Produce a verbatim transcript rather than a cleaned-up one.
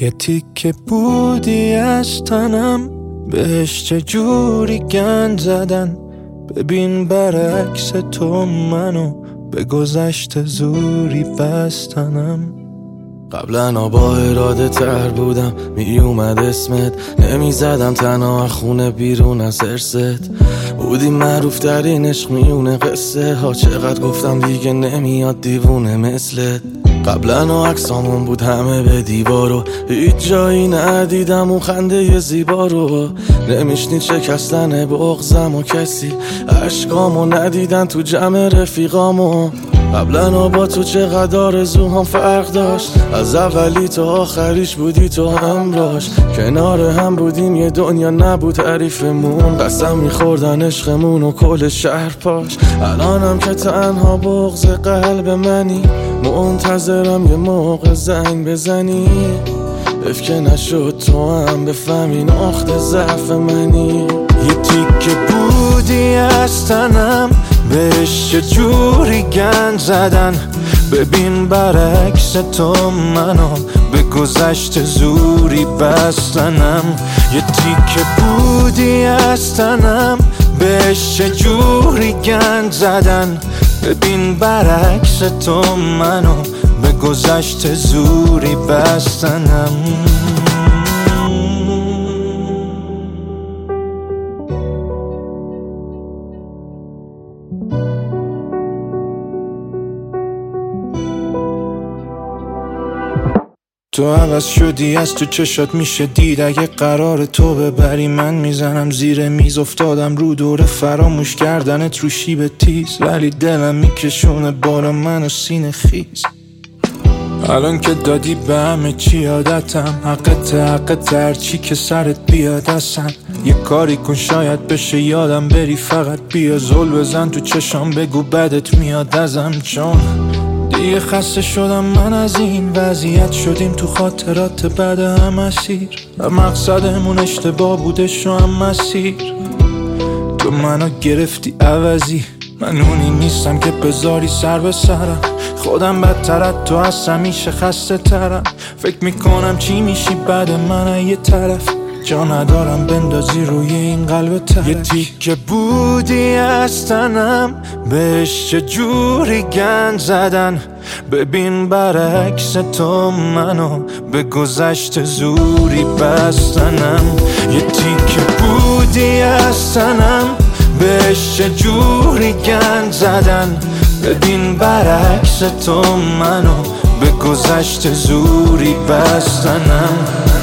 یه تیکه بودی از تنم، بهش چجوری گند زدن. ببین برعکس تو منو به گذشته زوری بستنم. قبلا با اراده تر بودم، می اومد اسمت، نمی زدم تنها خونه بیرون از ارست. بودی معروف ترین عشق میونه قصه ها، چقدر گفتم دیگه نمیاد دیوونه مثلت. قبلا عکسامون بود همه به دیوارو، هیچ جایی ندیدم اون خنده زیبا رو. نمیشنید شکستن بغضم و کسی، عشقامو ندیدن تو جمع رفیقامو. قبلا با تو چقدر آرزوهام فرق داشت، از اولی تا آخریش بودی تو همراش. کنار هم بودیم یه دنیا نبود حریفمون، قسم میخوردن عشقمون و کل شهر پاش. الانم که تنها بغض قلب منی، منتظرم یه موقع زنگ بزنی. اف که نشد تو هم بفهمی نقطه ضعف منی. یه تیکه بودی از تنم، بهش چجوری گند زدن. ببین برعکس تو منو به گذشته زوری بستنم. یه تیکه بودی از تنم، بهش چجوری گند زدن. ببین برعکس تو منو به گذشته زوری بستنم. تو عوض شدی، از تو چشات میشه دید. اگه قرار تو ببری من میزنم زیر میز. افتادم رو دور فراموش کردنت رو شیب تیز، ولی دلم میکشونه بالا منو سینه خیز. الان که دادی به همه چی عادتم، حقت حقت هرچی که سرت بیاد اصلا. یه کاری کن شاید بشه یادم بری، فقط بیا زل بزن تو چشام بگو بدت میاد ازم. چون دیگه خسته شدم من از این وضعیت، شدیم تو خاطرات بعد هم اسیر. و مقصدمون اشتباه بودش و هم مسیر. تو منو گرفتی عوضی، من اونی نیستم که بذاری سر به سرم. خودم بدترت تو از همیشه خسته ترم. فکر میکنم چی میشی بعد من یه طرف، جا ندارم بندازی روی این قلب ترک. یه تیکه بودی از تنم، بهش چجوری گند زدن. ببین برعکس تو منو به گذشته زوری بستنم. یه تیکه بودی از تنم، بهش چجوری گند زدن. ببین برعکس تو منو به گذشته زوری بستنم.